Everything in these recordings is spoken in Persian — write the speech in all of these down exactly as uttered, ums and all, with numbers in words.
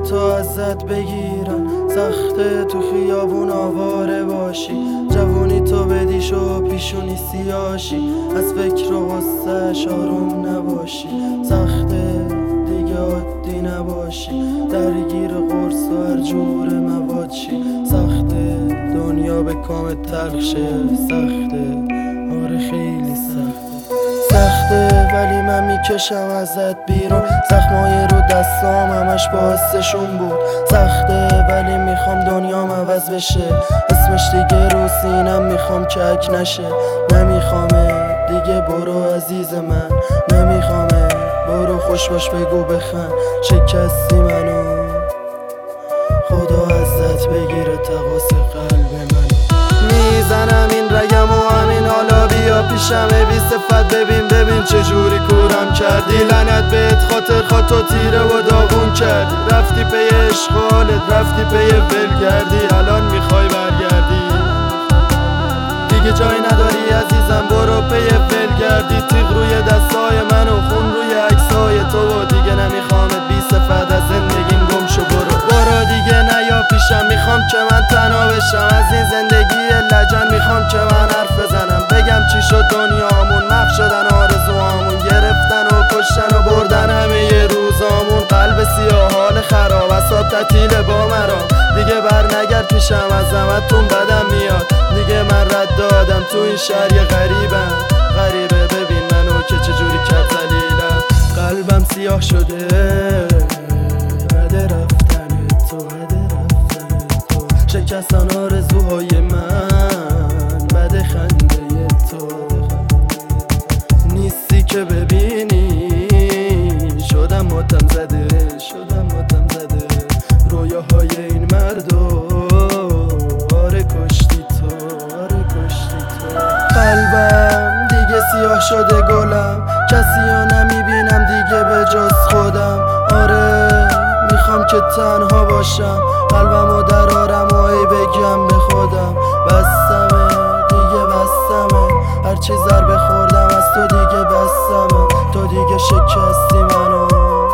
تو ازت بگیرن. سخته تو خیابون آواره باشی، جوونی تو بدیش و پیشونی سیاشی، از فکر و غصه‌اش آروم نباشی. سخته دیگه عادی نباشی، درگیر قرص و هر جور مواد شی. سخته دنیا به کام تلخ شه، سخته آره خیلی سخته. سخته ولی من میکشم ازت بیرون، زخمای رو دستام همش باعثشون بود. سخته ولی میخوام دنیام عوض بشه، اسمش دیگه رو سینم میخوام چک نشه. نمیخوامه دیگه برو عزیز من، نمیخوامه برو خوش باش بگو بخند. شکستی منو خدا ازت بگیره تقاس قلب من. میزنم این رگم و همین حالا بیا پیشمه بی صفت، ببین ببین چجوری کورم کردی. لعنت بهت خاطر خاطر تیره و داغون کردی. رفتی پی اشغالت، رفتی پی ولگردی، الان میخوای برگردی. دیگه جای نداری عزیزم برو پی ولگردی. تیغ روی دستای من و خون روی عکسای تو و دیگه نمیخوامت بی صفت، از زندگیم گم شو برو. برو دیگه نیا پیشم، میخوام که من تنها بشم از این زندگی لجن. میخوام که من حرف بزنم بگم چی شد دنیامون. محو شدن آرزوامون، گرفتن و کشتن و بردن همه ی روزامون. قلب سیاه حال خراب، اصاب تعطیل با مرا. دیگه بر نگرد پیشم، از زمتون بدم میاد. دیگه من رد دادم تو این شهر یه غریبم. غریبه ببین منو که چجوری کرد ذلیلم. قلبم سیاه شده بده رفتن تو، بده رفتن تو. شکستن آرزوهای من، بده خنده تو. نیستی که ببینی شدم ماتم زده، شدم ماتم زده. رویاهای این مردو آره کشتی تو، آره کشتی تو. قلبم دیگه سیاه شده گلم، کسی رو نمیبینم دیگه به جز خودم. آره میخوام که تنها باشم، قلبمو درارم و ای بگم به خودم. بستمه دیگه بستمه، هرچی ضربه خوردم از تو دیگه بستمه. تو دیگه شکستی منو،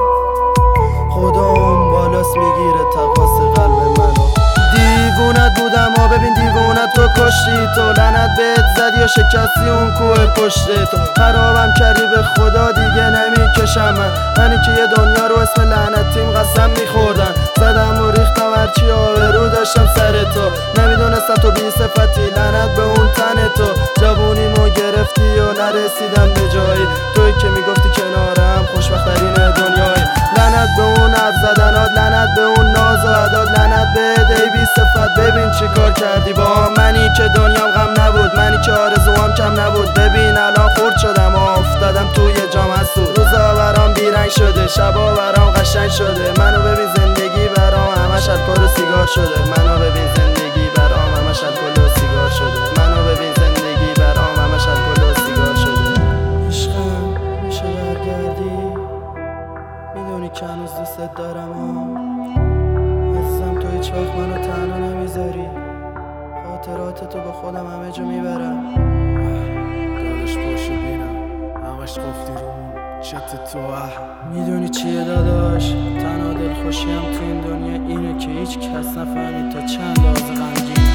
خدا اون بالاست میگیره تقاس قلب منو. دیوونت بودم و ببین دیوونت تو کشتی تو. لعنت بهت زدی و شکستی اون کوه پشت تو. خرابم کردی به خدا دیگه نمیکشم من، منی که یه دنیا رو اسم لعنتیم قسم میخوردن. زدم و ریختم هرچی آبرو داشتم سر تو. نمیدونستم تو بی صفتی، لعنت به اون تن تو. جوونیمو گرفتی و نرسیدم به جایی، توی که میگفتی کنارم خوشبخت‌ترین دنیایی. لعنت به اون حرف زدنات، لعنت به اون ناز و عداد، لعنت به ای بی صفت. ببین چی کار کردی با منی که دنیام غم نبود، منی که آرزوام کم نبود. ببین الان خورد شدم و افتادم توی جام حسود. روزا برام بیرنگ شده، شبا برام قشنگ شده. منو ببین زندگی برام همش الکل و سیگار شده. منو ببین زندگی برام همش الکل و سیگار شده. منو ببین زندگی برام همش الکل و سیگار شده. عشقم میشه برگردی، میدونی که هنوز دوست دارم و عزیزم. تو هیچ وقت منو تنها نمیذاری، خاطرات تو به خودم همه جا میبرم. داداش پاشو بینم همش گفتی رو چت تو. میدونی چیه داداش، تنها دلخوشیم تو این دنیا اینه که هیچ کس نفهمید تا چند لحظه غمگینم.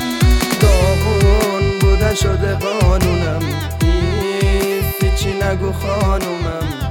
داغون بودن شده قانونم، نیستی چی نگو خانومم.